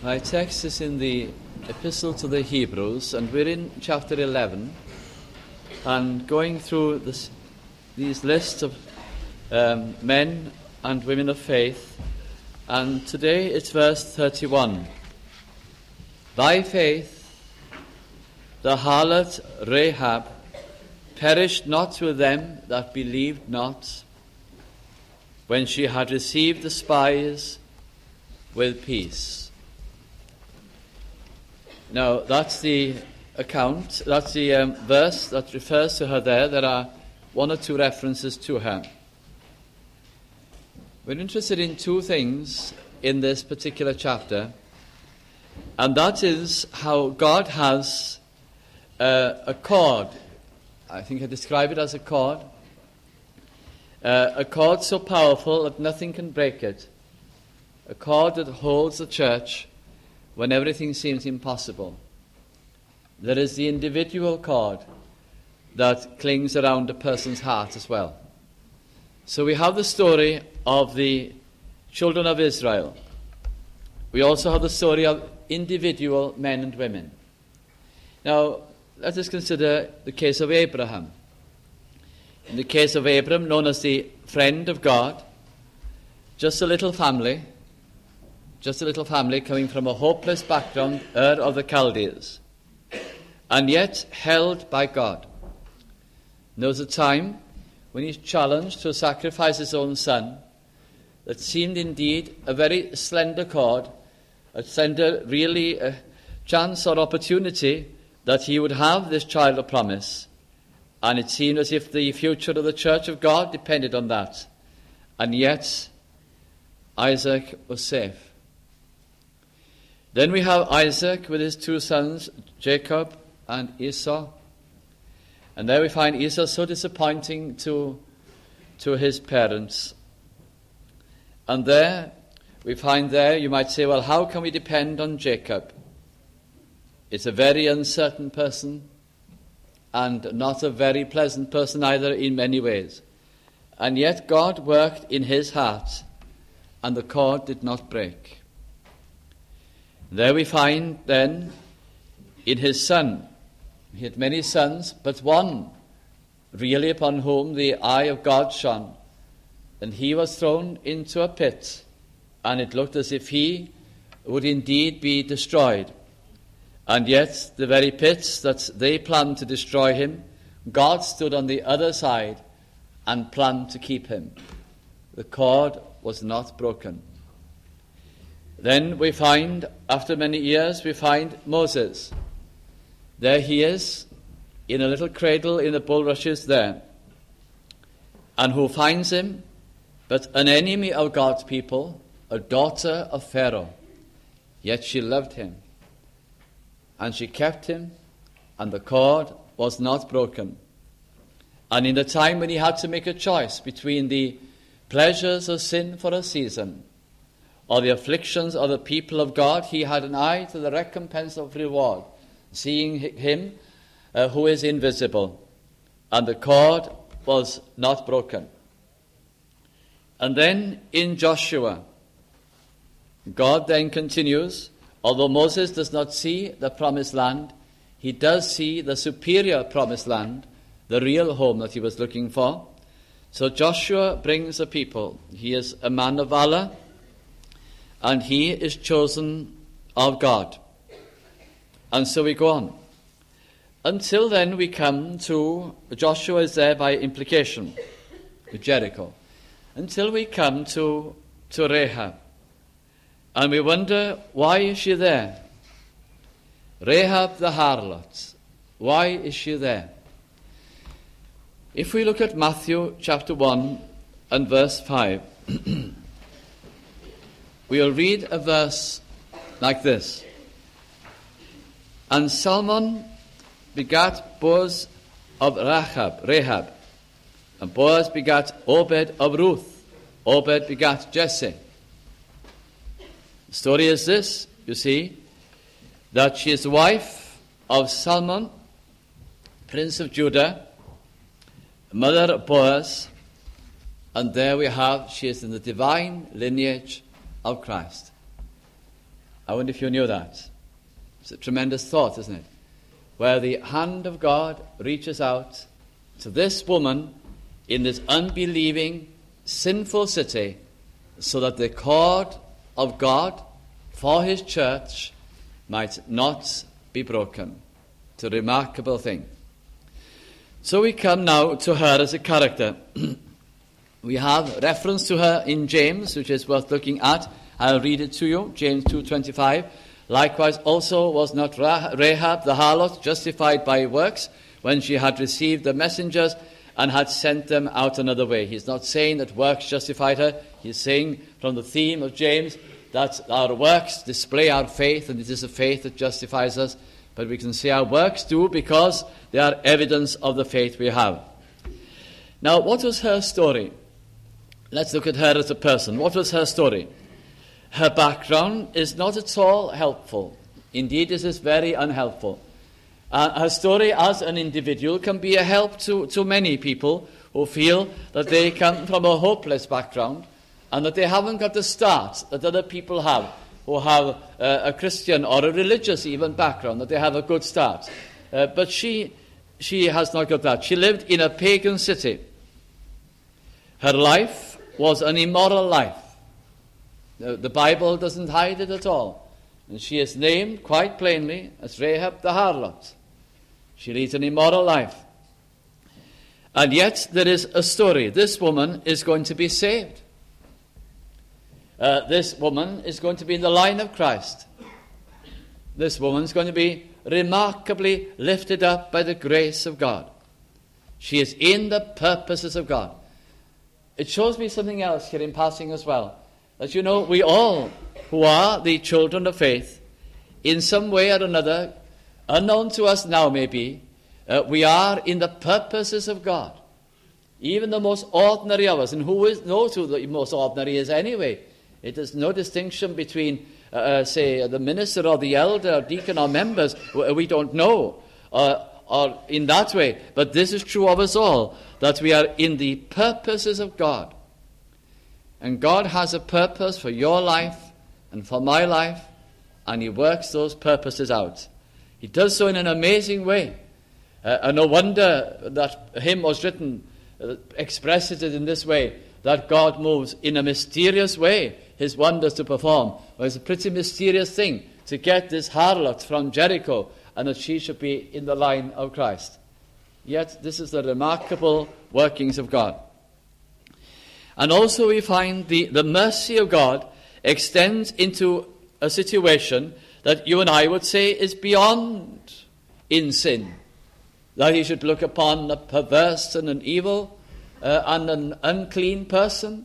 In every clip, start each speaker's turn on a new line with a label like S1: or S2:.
S1: My text is in the Epistle to the Hebrews, and we're in chapter 11, and going through these lists of men and women of faith, and today it's verse 31. By faith the harlot Rahab perished not with them that believed not, when she had received the spies with peace. Now, that's the account, that's the verse that refers to her there. There are one or two references to her. We're interested in two things in this particular chapter, and that is how God has a cord. I think I describe it as a cord so powerful that nothing can break it, a cord that holds the church when everything seems impossible. There is the individual cord that clings around a person's heart as well. So we have the story of the children of Israel. We also have the story of individual men and women. Now, let us consider the case of Abraham. In the case of Abraham, known as the friend of God, just a little family coming from a hopeless background, Ur of the Chaldees, and yet held by God. There was a time when he's challenged to sacrifice his own son that seemed indeed a very slender cord, a slender really a chance or opportunity that he would have this child of promise. And it seemed as if the future of the church of God depended on that. And yet Isaac was safe. Then we have Isaac with his two sons, Jacob and Esau. And there we find Esau so disappointing to his parents. And there we find you might say, well, how can we depend on Jacob? It's a very uncertain person and not a very pleasant person either in many ways. And yet God worked in his heart and the cord did not break. There we find then in his son, he had many sons, but one really upon whom the eye of God shone, and he was thrown into a pit, and it looked as if he would indeed be destroyed. And yet the very pits that they planned to destroy him, God stood on the other side and planned to keep him. The cord was not broken. Then we find, after many years, we find Moses. There he is, in a little cradle in the bulrushes there. And who finds him? But an enemy of God's people, a daughter of Pharaoh. Yet she loved him. And she kept him, and the cord was not broken. And in the time when he had to make a choice between the pleasures of sin for a season or the afflictions of the people of God, he had an eye to the recompense of reward, seeing him who is invisible. And the cord was not broken. And then in Joshua, God then continues, although Moses does not see the promised land, he does see the superior promised land, the real home that he was looking for. So Joshua brings the people. He is a man of valor, and he is chosen of God. And so we go on. Until then we come to, Joshua is there by implication, with Jericho. Until we come to Rahab. And we wonder, why is she there? Rahab the harlot. Why is she there? If we look at Matthew chapter 1 and verse 5, we'll read a verse like this. And Salmon begat Boaz of Rahab, and Boaz begat Obed of Ruth. Obed begat Jesse. The story is this, you see, that she is the wife of Salmon, prince of Judah, mother of Boaz, and there we have, she is in the divine lineage of Christ. I wonder if you knew that. It's a tremendous thought, isn't it? Where the hand of God reaches out to this woman in this unbelieving, sinful city, so that the cord of God for his church might not be broken. It's a remarkable thing. So we come now to her as a character. We have reference to her in James, which is worth looking at. I'll read it to you, James 2:25. Likewise also was not Rahab the harlot justified by works when she had received the messengers and had sent them out another way. He's not saying that works justified her. He's saying from the theme of James that our works display our faith, and it is a faith that justifies us. But we can say our works do because they are evidence of the faith we have. Now, what was her story? Let's look at her as a person. What was her story? Her background is not at all helpful. Indeed, it is very unhelpful. Her story as an individual can be a help to many people who feel that they come from a hopeless background and that they haven't got the start that other people have who have a Christian or a religious even background, that they have a good start. But she has not got that. She lived in a pagan city. Her life was an immoral life. The Bible doesn't hide it at all. And she is named quite plainly as Rahab the harlot. She leads an immoral life. And yet there is a story. This woman is going to be saved. This woman is going to be in the line of Christ. This woman is going to be remarkably lifted up by the grace of God. She is in the purposes of God. It shows me something else here in passing as well. That we all who are the children of faith, in some way or another, unknown to us now maybe, we are in the purposes of God. Even the most ordinary of us, and knows who the most ordinary is anyway. It is no distinction between, say, the minister or the elder or deacon or members. We don't know, or in that way. But this is true of us all, that we are in the purposes of God. And God has a purpose for your life and for my life, and he works those purposes out. He does so in an amazing way. And no wonder that hymn was written, expresses it in this way, that God moves in a mysterious way his wonders to perform. Well, it's a pretty mysterious thing to get this harlot from Jericho and that she should be in the line of Christ. Yet this is the remarkable workings of God. And also we find the mercy of God extends into a situation that you and I would say is beyond in sin. That he should look upon a perverse and an evil and an unclean person.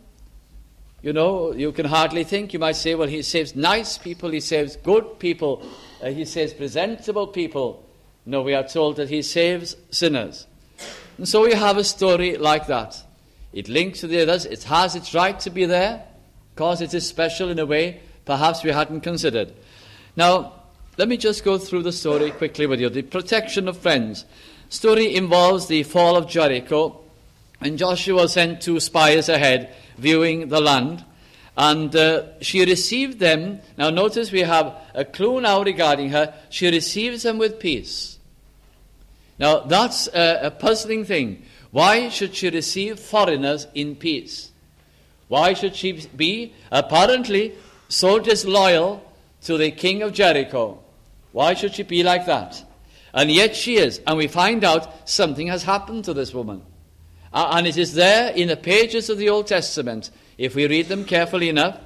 S1: You can hardly think. You might say, well, he saves nice people, he saves good people, he saves presentable people. No, we are told that he saves sinners. And so we have a story like that. It links to the others. It has its right to be there because it is special in a way perhaps we hadn't considered. Now, let me just go through the story quickly with you. The protection of friends. Story involves the fall of Jericho, and Joshua sent 2 spies ahead, viewing the land, and she received them. Now notice we have a clue now regarding her. She receives them with peace. Now that's a puzzling thing. Why should she receive foreigners in peace? Why should she be apparently so disloyal to the king of Jericho? Why should she be like that? And yet she is. And we find out something has happened to this woman. And it is there in the pages of the Old Testament, if we read them carefully enough.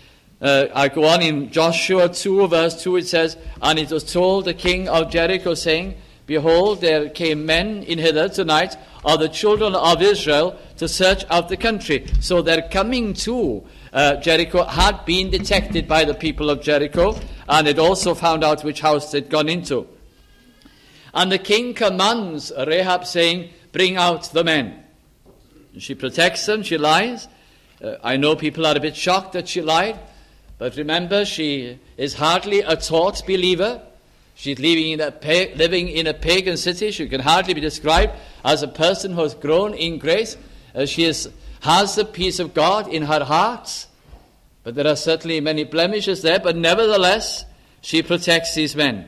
S1: I go on in Joshua 2, verse 2, it says, and it was told the king of Jericho, saying, behold, there came men in hither tonight of the children of Israel to search out the country. So their coming to Jericho had been detected by the people of Jericho, and it also found out which house they'd gone into. And the king commands Rahab, saying, bring out the men. She protects them, she lies. I know people are a bit shocked that she lied, but remember, she is hardly a taught believer. She's living in a pagan city. She can hardly be described as a person who has grown in grace. She has the peace of God in her heart, but there are certainly many blemishes there. But nevertheless, she protects these men.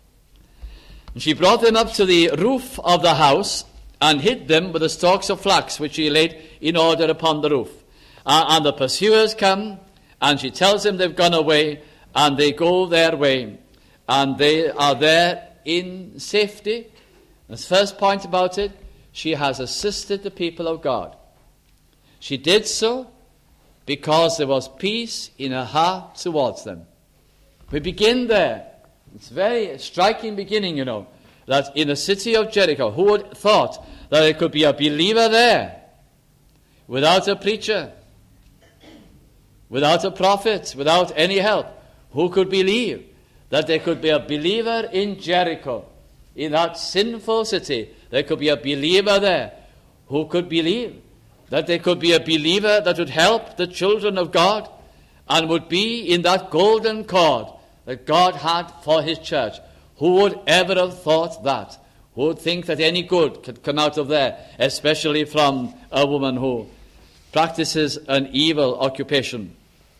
S1: And she brought them up to the roof of the house and hid them with the stalks of flax which she laid in order upon the roof. And the pursuers come, and she tells them they've gone away, and they go their way, and they are there in safety. The first point about it, she has assisted the people of God. She did so because there was peace in her heart towards them. We begin there. It's a very striking beginning, that in the city of Jericho, who would have thought that there could be a believer there without a preacher, without a prophet, without any help? Who could believe that there could be a believer in Jericho, in that sinful city? There could be a believer there. Who could believe that there could be a believer that would help the children of God and would be in that golden cord that God had for his church? Who would ever have thought that? Who would think that any good could come out of there, especially from a woman who practices an evil occupation?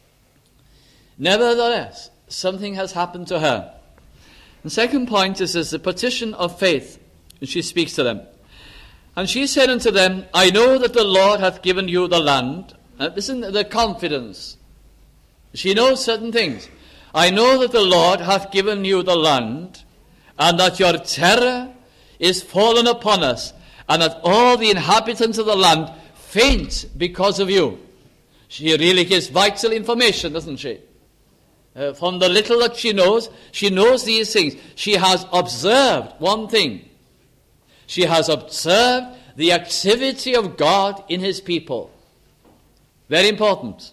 S1: Nevertheless, something has happened to her. The second point is the petition of faith. And she speaks to them. And she said unto them, I know that the Lord hath given you the land. Listen to the confidence. She knows certain things. I know that the Lord hath given you the land, and that your terror is fallen upon us, and that all the inhabitants of the land faint because of you. She really gives vital information, doesn't she? From the little that she knows these things. She has observed one thing. She has observed the activity of God in his people. Very important.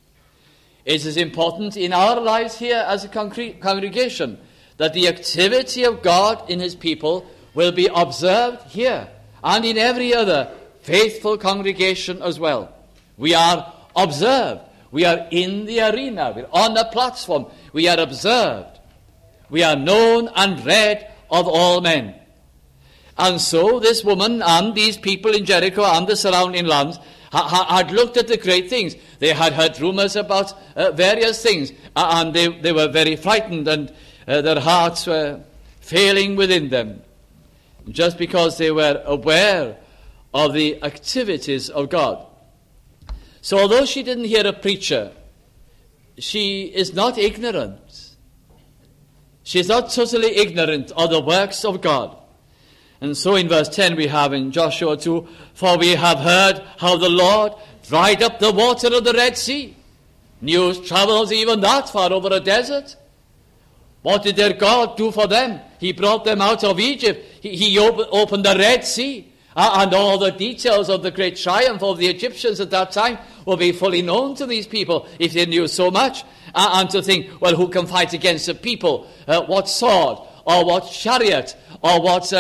S1: It is important in our lives here as a congregation that the activity of God in his people will be observed here and in every other faithful congregation as well. We are observed. We are in the arena. We're on the platform. We are observed. We are known and read of all men. And so this woman and these people in Jericho and the surrounding lands had looked at the great things. They had heard rumors about various things, and they were very frightened, and their hearts were failing within them, just because they were aware of the activities of God. So although she didn't hear a preacher, she is not ignorant. She is not totally ignorant of the works of God. And so in verse 10 we have in Joshua 2, for we have heard how the Lord dried up the water of the Red Sea. News travels even that far over a desert. What did their God do for them? He brought them out of Egypt. He opened the Red Sea. And all the details of the great triumph of the Egyptians at that time will be fully known to these people if they knew so much. And to think, well, who can fight against the people? What sword? Or what chariot? Or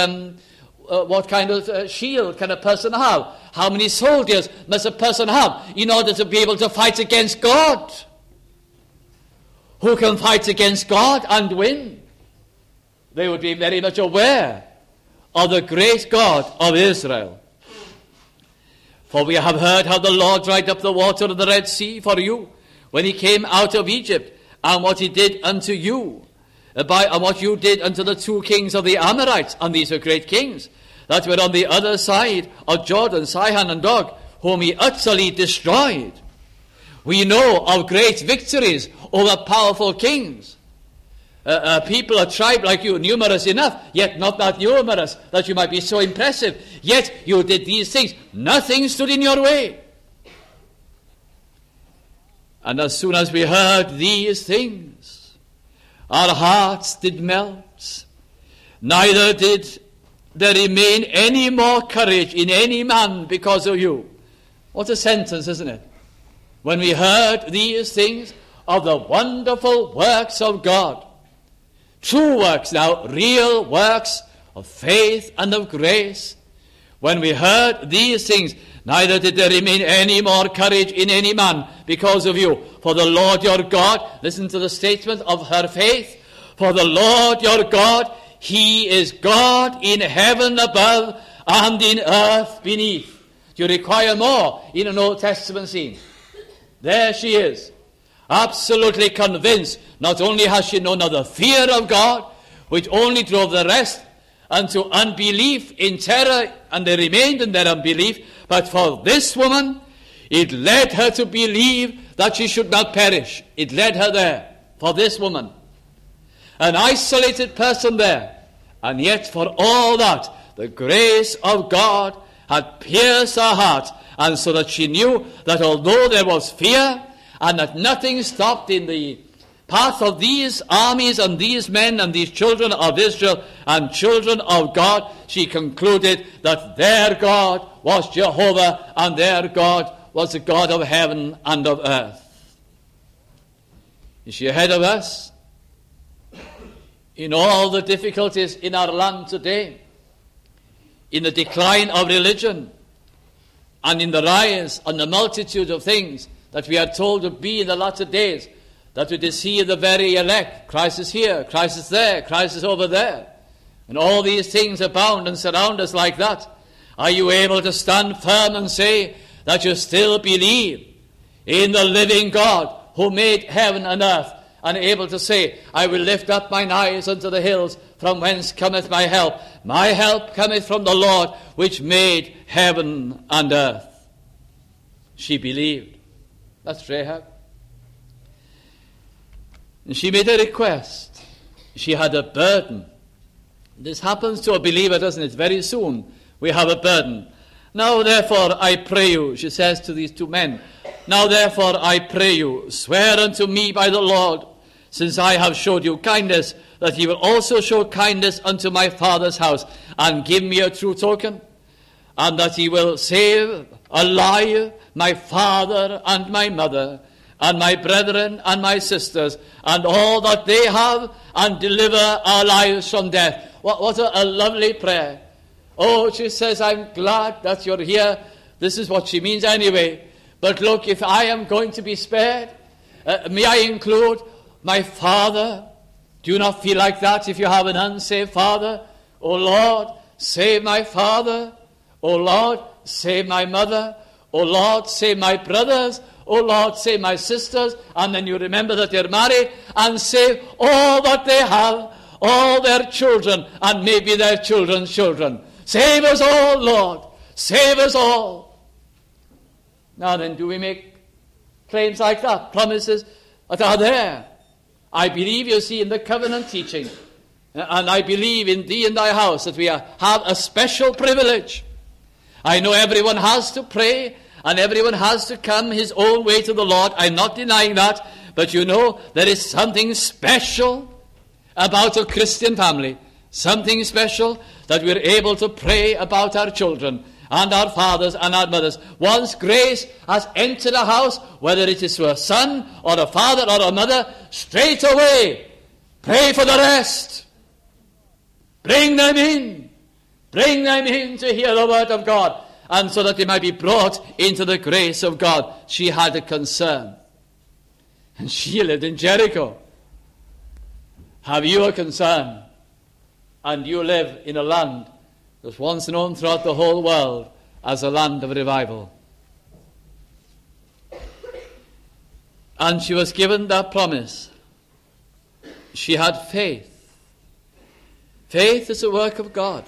S1: what kind of shield can a person have? How many soldiers must a person have in order to be able to fight against God? Who can fight against God and win? They would be very much aware of the great God of Israel. For we have heard how the Lord dried up the water of the Red Sea for you when he came out of Egypt, and what he did unto you, and what you did unto the two kings of the Amorites, and these are great kings, that were on the other side of Jordan, Sihon and Og, whom he utterly destroyed. We know of great victories over powerful kings. People, a tribe like you, numerous enough, yet not that numerous that you might be so impressive. Yet you did these things. Nothing stood in your way. And as soon as we heard these things, our hearts did melt. Neither did there remain any more courage in any man because of you. What a sentence, isn't it? When we heard these things of the wonderful works of God, true works now, real works of faith and of grace. When we heard these things, neither did there remain any more courage in any man because of you. For the Lord your God, listen to the statement of her faith, for the Lord your God, he is God in heaven above and in earth beneath. Do you require more in an Old Testament scene? There she is. absolutely convinced, not only has she known of the fear of God, which only drove the rest unto unbelief in terror, and they remained in their unbelief, but for this woman, it led her to believe that she should not perish. It led her there, for this woman. An isolated person there, and yet for all that, the grace of God had pierced her heart, and so that she knew that although there was fear, and that nothing stopped in the path of these armies and these men and these children of Israel and children of God, she concluded that their God was Jehovah, and their God was the God of heaven and of earth. Is she ahead of us? In all the difficulties in our land today, in the decline of religion, and in the rise and the multitude of things that we are told to be in the latter days, that we deceive the very elect. Christ is here, Christ is there, Christ is over there. And all these things abound and surround us like that. Are you able to stand firm and say that you still believe in the living God who made heaven and earth, and able to say, I will lift up mine eyes unto the hills, from whence cometh my help? My help cometh from the Lord, which made heaven and earth. She believed. That's Rahab. And she made a request. She had a burden. This happens to a believer, doesn't it? Very soon we have a burden. Now therefore I pray you, she says to these two men, now therefore I pray you, swear unto me by the Lord, since I have showed you kindness, that ye will also show kindness unto my father's house, and give me a true token, and that ye will save alive my father and my mother, and my brethren and my sisters, and all that they have, and deliver our lives from death. What a lovely prayer. Oh, she says, I'm glad that you're here. This is what she means anyway. But look, if I am going to be spared, may I include my father? Do you not feel like that if you have an unsaved father? Oh Lord, save my father. Oh Lord, save my mother. Oh Lord, save my brothers. Oh Lord, save my sisters. And then you remember that they're married, and save all that they have, all their children, and maybe their children's children. Save us all, Lord. Save us all. Now then, do we make claims like that? Promises that are there. I believe, you see, in the covenant teaching, and I believe in thee and thy house, that we have a special privilege. I know everyone has to pray, and everyone has to come his own way to the Lord. I'm not denying that, but you know, there is something special about a Christian family, something special that we're able to pray about our children and our fathers and our mothers. Once grace has entered a house, whether it is to a son or a father or a mother, straight away pray for the rest. Bring them in. Bring them in to hear the word of God, and so that they might be brought into the grace of God. She had a concern. And she lived in Jericho. Have you a concern? And you live in a land that's once known throughout the whole world as a land of revival. And she was given that promise. She had faith. Faith is a work of God.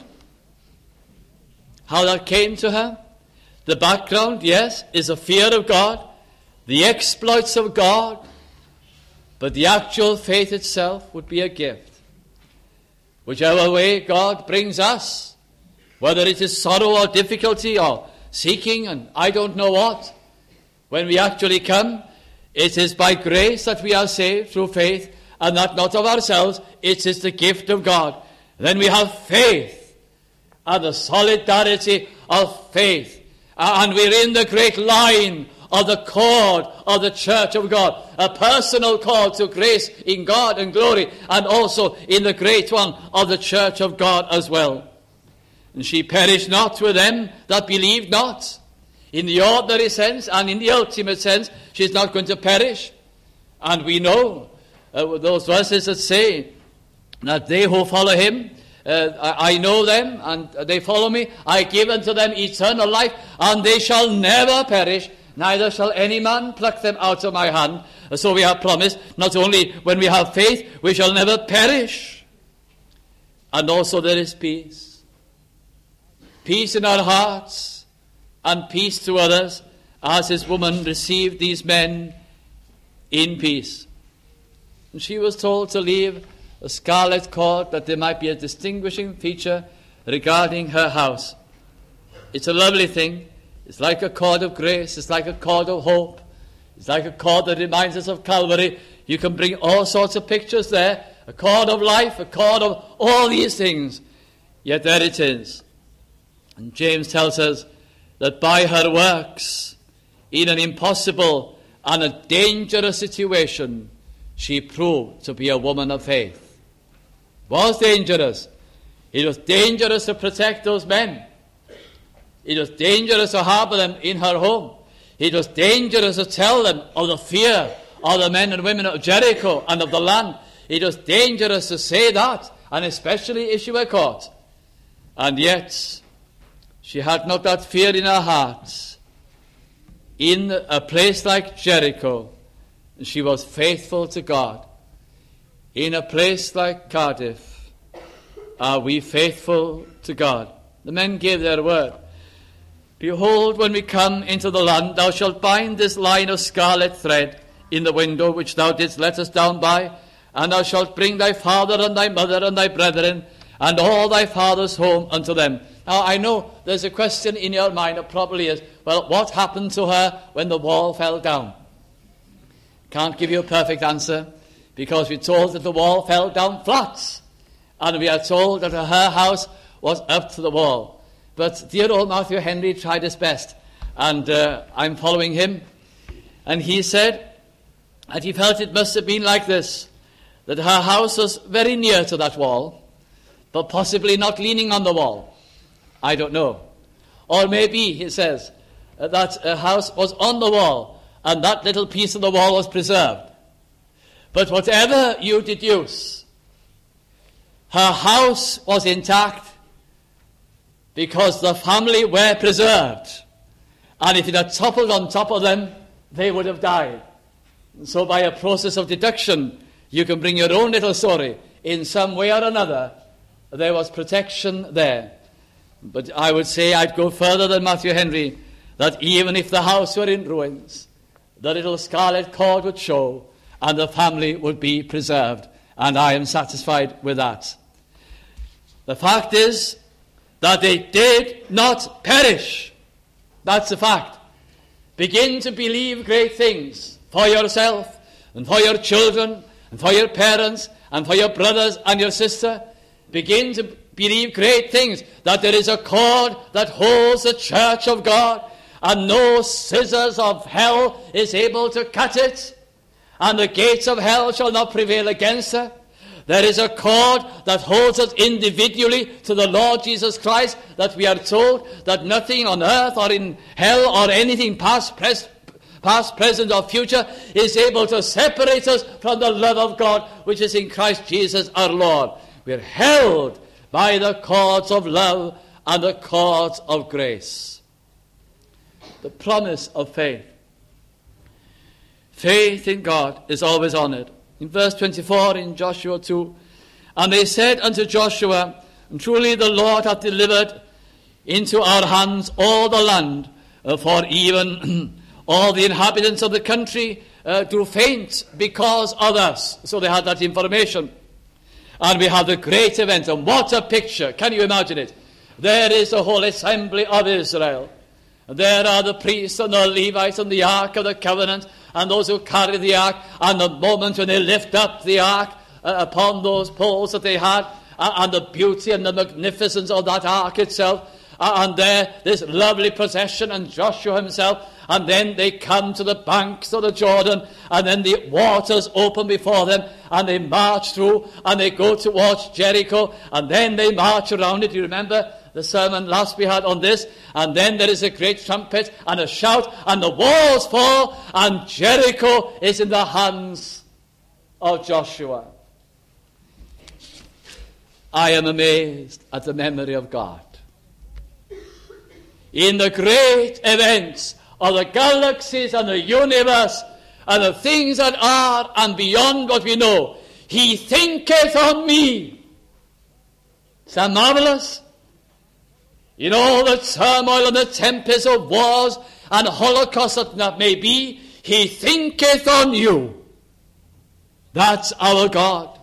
S1: How that came to her? The background, yes, is a fear of God, the exploits of God, but the actual faith itself would be a gift. Whichever way God brings us, whether it is sorrow or difficulty or seeking and I don't know what, when we actually come, it is by grace that we are saved through faith, and that not of ourselves, it is the gift of God. Then we have faith and the solidarity of faith, and we're in the great line of the cord of the church of God, a personal call to grace in God and glory, and also in the great one of the church of God as well. And she perished not with them that believed not. In the ordinary sense and in the ultimate sense, she's not going to perish. And we know those verses that say that they who follow him, I know them and they follow me, I give unto them eternal life, and they shall never perish, neither shall any man pluck them out of my hand. So we have promised, not only when we have faith, we shall never perish. And also there is peace. Peace in our hearts and peace to others, as this woman received these men in peace. And she was told to leave a scarlet cord, that there might be a distinguishing feature regarding her house. It's a lovely thing. It's like a cord of grace. It's like a cord of hope. It's like a cord that reminds us of Calvary. You can bring all sorts of pictures there. A cord of life, a cord of all these things. Yet there it is. And James tells us that by her works, in an impossible and a dangerous situation, she proved to be a woman of faith. It was dangerous. It was dangerous to protect those men. It was dangerous to harbor them in her home. It was dangerous to tell them of the fear of the men and women of Jericho and of the land. It was dangerous to say that, and especially if she were caught. And yet, she had not that fear in her heart. In a place like Jericho, she was faithful to God. In a place like Cardiff, are we faithful to God? The men gave their word. Behold, when we come into the land, thou shalt bind this line of scarlet thread in the window which thou didst let us down by, and thou shalt bring thy father and thy mother and thy brethren and all thy father's home unto them. Now, I know there's a question in your mind, it probably is, well, what happened to her when the wall fell down? Can't give you a perfect answer, because we're told that the wall fell down flat, and we are told that her house was up to the wall. But dear old Matthew Henry tried his best, and I'm following him. And he said that he felt it must have been like this, that her house was very near to that wall, but possibly not leaning on the wall. I don't know. Or maybe, he says, that her house was on the wall, and that little piece of the wall was preserved. But whatever you deduce, her house was intact because the family were preserved. And if it had toppled on top of them, they would have died. And so by a process of deduction, you can bring your own little story. In some way or another, there was protection there. But I would say I'd go further than Matthew Henry, that even if the house were in ruins, the little scarlet cord would show, and the family would be preserved. And I am satisfied with that. The fact is that they did not perish. That's the fact. Begin to believe great things for yourself and for your children and for your parents and for your brothers and your sister. Begin to believe great things, that there is a cord that holds the church of God, and no scissors of hell is able to cut it, and the gates of hell shall not prevail against her. There is a cord that holds us individually to the Lord Jesus Christ, that we are told that nothing on earth or in hell or anything past, present, or future is able to separate us from the love of God which is in Christ Jesus our Lord. We are held by the cords of love and the cords of grace. The promise of faith. Faith in God is always honored. In verse 24 in Joshua 2, and they said unto Joshua, truly the Lord hath delivered into our hands all the land, for even all the inhabitants of the country do faint because of us. So they had that information. And we have the great event, and what a picture. Can you imagine it? There is the whole assembly of Israel. There are the priests and the Levites and the Ark of the Covenant, and those who carry the Ark, and the moment when they lift up the Ark upon those poles that they had, and the beauty and the magnificence of that Ark itself, and there, this lovely procession, and Joshua himself, and then they come to the banks of the Jordan, and then the waters open before them, and they march through, and they go towards Jericho, and then they march around it. You remember the sermon last we had on this? And then there is a great trumpet and a shout, and the walls fall, and Jericho is in the hands of Joshua. I am amazed at the memory of God. In the great events of the galaxies and the universe and the things that are and beyond what we know. He thinketh on me. Is that marvelous? In all the turmoil and the tempest of wars and holocaust that may be, he thinketh on you. That's our God.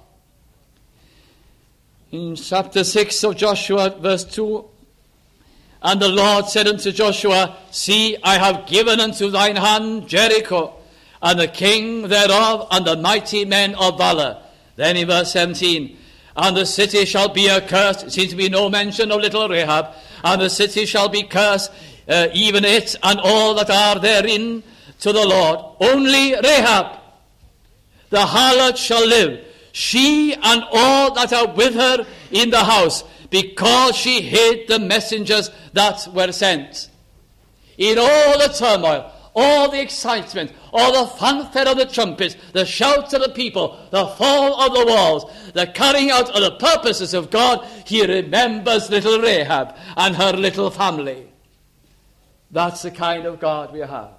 S1: In chapter 6 of Joshua, verse 2, and the Lord said unto Joshua, See, I have given unto thine hand Jericho, and the king thereof, and the mighty men of valor. Then in verse 17, and the city shall be accursed. It seems to be no mention of little Rahab. And the city shall be cursed, even it and all that are therein, to the Lord. Only Rahab, the harlot, shall live, she and all that are with her in the house, because she hid the messengers that were sent. In all the turmoil, all the excitement, all the fanfare of the trumpets, the shouts of the people, the fall of the walls, the carrying out of the purposes of God, he remembers little Rahab and her little family. That's the kind of God we have.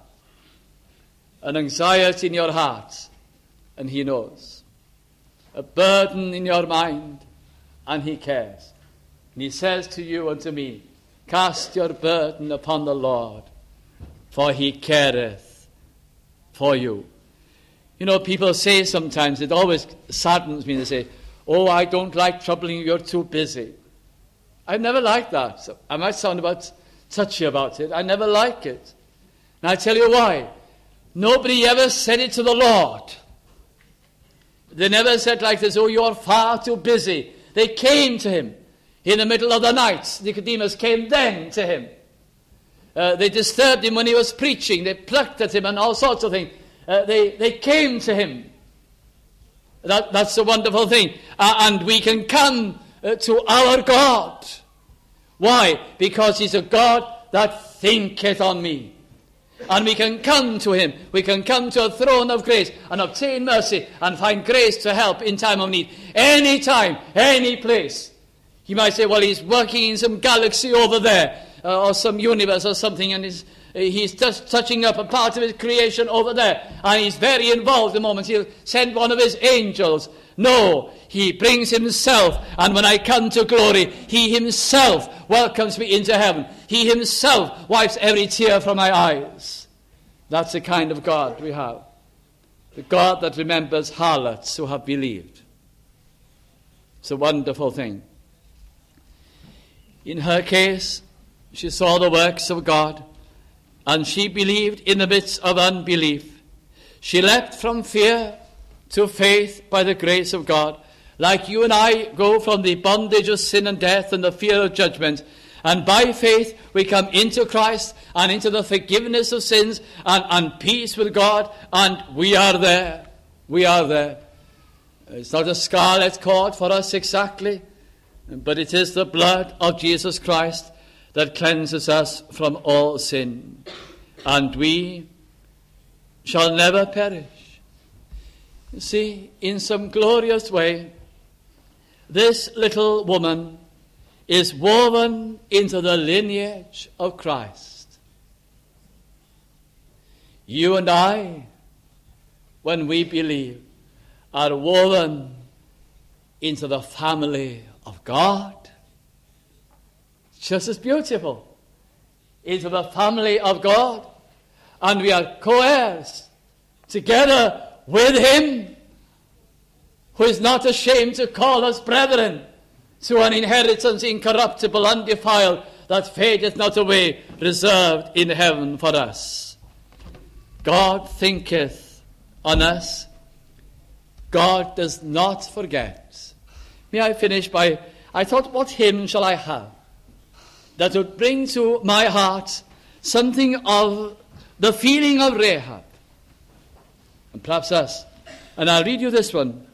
S1: An anxiety in your heart, and he knows. A burden in your mind, and he cares. And he says to you and to me, cast your burden upon the Lord, for he careth for you. You know, people say sometimes, it always saddens me, they say, oh, I don't like troubling you, you're too busy. I've never liked that. So I might sound touchy about it. I never like it. And I tell you why. Nobody ever said it to the Lord. They never said like this, oh, you're far too busy. They came to him in the middle of the night. Nicodemus came then to him. They disturbed him when he was preaching. They plucked at him and all sorts of things. They came to him. That's a wonderful thing. And we can come to our God. Why? Because he's a God that thinketh on me. And we can come to him. We can come to a throne of grace and obtain mercy and find grace to help in time of need. Any time, any place. You might say, well, he's working in some galaxy over there, or some universe or something, and he's just touching up a part of his creation over there, and he's very involved the moment he'll send one of his angels. No, he brings himself, and when I come to glory, he himself welcomes me into heaven. He himself wipes every tear from my eyes. That's the kind of God we have. The God that remembers harlots who have believed. It's a wonderful thing. In her case, she saw the works of God, and she believed in the midst of unbelief. She leapt from fear to faith by the grace of God. Like you and I go from the bondage of sin and death and the fear of judgment, and by faith we come into Christ and into the forgiveness of sins and peace with God, and we are there. We are there. It's not a scarlet cord for us exactly, but it is the blood of Jesus Christ that cleanses us from all sin. And we shall never perish. You see, in some glorious way, this little woman is woven into the lineage of Christ. You and I, when we believe, are woven into the family of God. Just as beautiful. Into the family of God. And we are co-heirs together with him, who is not ashamed to call us brethren, to an inheritance incorruptible, undefiled, that fadeth not away, reserved in heaven for us. God thinketh on us. God does not forget. May I finish by, I thought, what hymn shall I have that would bring to my heart something of the feeling of Rahab, and perhaps us. And I'll read you this one.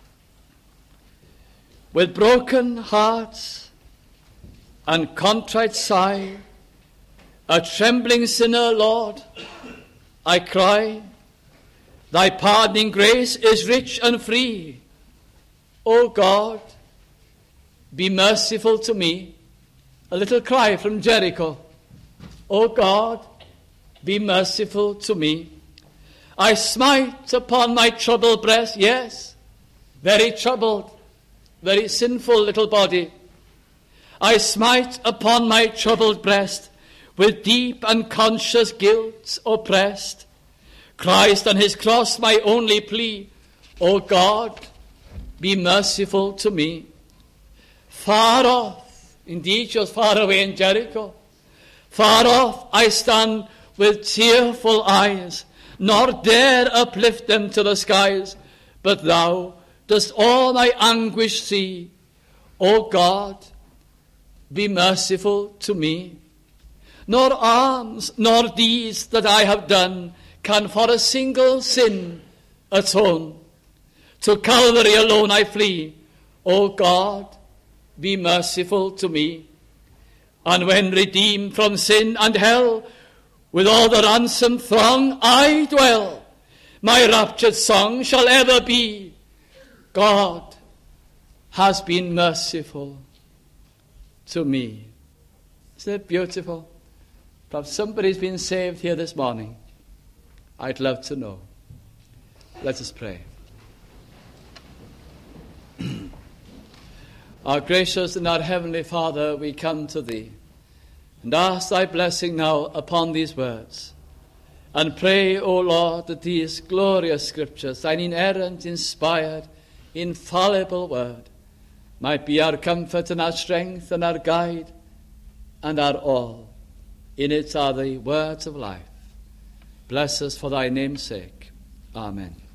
S1: With broken hearts and contrite sigh, a trembling sinner, Lord, I cry, thy pardoning grace is rich and free. O God, be merciful to me. A little cry from Jericho. O God, be merciful to me. I smite upon my troubled breast, yes, very troubled, very sinful little body. I smite upon my troubled breast, with deep unconscious guilt oppressed. Christ on his cross my only plea, O God, be merciful to me. Far off, indeed she was far away in Jericho, far off I stand with tearful eyes, nor dare uplift them to the skies, but thou dost all my anguish see. O God, be merciful to me. Nor alms, nor deeds that I have done can for a single sin atone. To Calvary alone I flee. O God, be merciful to me. And when redeemed from sin and hell, with all the ransomed throng I dwell, my raptured song shall ever be, God has been merciful to me. Isn't it beautiful? Perhaps somebody's been saved here this morning. I'd love to know. Let us pray. Our gracious and our heavenly Father, we come to thee and ask thy blessing now upon these words, and pray, O Lord, that these glorious scriptures, thine inerrant, inspired, infallible word, might be our comfort and our strength and our guide and our all. In it are the words of life. Bless us for thy name's sake. Amen.